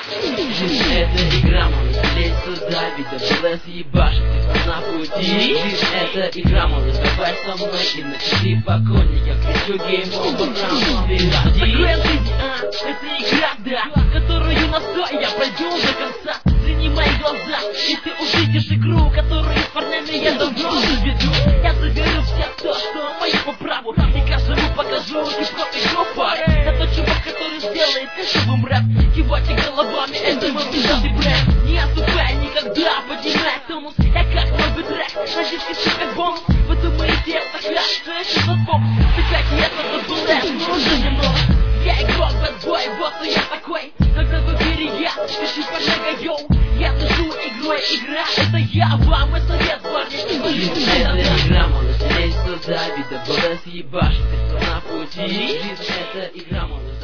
Жизнь это игра, малыш, лезь сюда, ведь ДВЛС ебашит, ты на пути. Жизнь это игра, малыш, давай со мной и начали покойник. Я кричу гейм овер, раунд, переходи. Такая жизнь, это игра, да, которую настою я пройду до конца. Взгляни мои глаза, и ты увидишь игру, которую с парнями я давно заведу. Я заберу все то, что мое по праву, и каждому покажу хип-хоп и группа. Это чувак, который сделает кайфовым рэп. Кивайте головами, это мой пиздатый бренд. Не отступай никогда, поднимай тонус. Я как новый трек, на диске все как бонус. Вы думаете, это хряк, что это за бокс? Цепляйте, это тот был рэп, но уже немного. Я игрок, бэтбой, вот и я такой. Когда в эфире я, пиши парняга, йоу. Я дышу игрой, игра, это я, вам и совет, парни. Жизнь это игра, малыш, лезь сюда, ведь ДВЛС ебашит, ты на пути. Жизнь это игра, малыш.